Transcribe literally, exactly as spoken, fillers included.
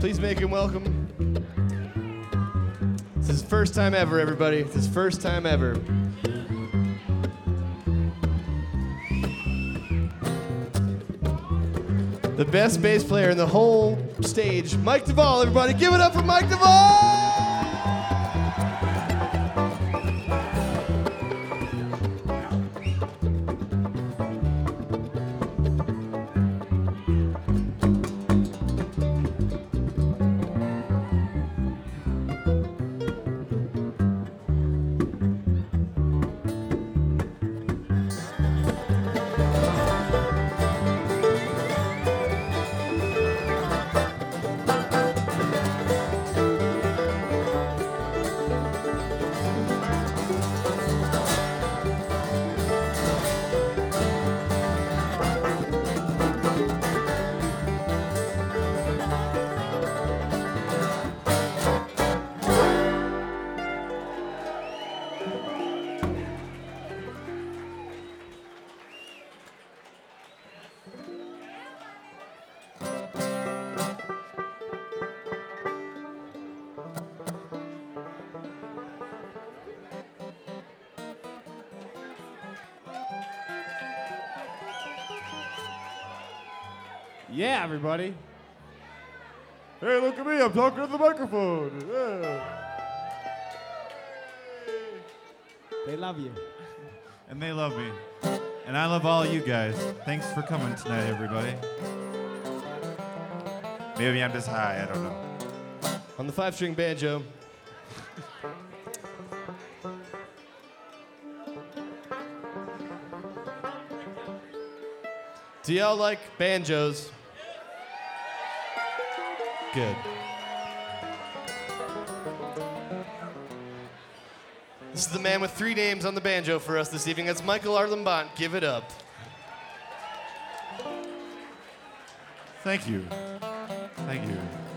Please make him welcome. It's his first time ever, everybody. It's his first time ever. The best bass player in the whole stage, Mike Duvall, everybody. Give it up for Mike Duvall! Yeah, everybody. Hey, look at me. I'm talking to the microphone. Yeah. They love you. And they love me. And I love all you guys. Thanks for coming tonight, everybody. Maybe I'm just high. I don't know. On the five-string banjo. Do y'all like banjos? Good. This is the man with three names on the banjo for us this evening. That's Michael Arlambont. Give it up. Thank you. Thank you.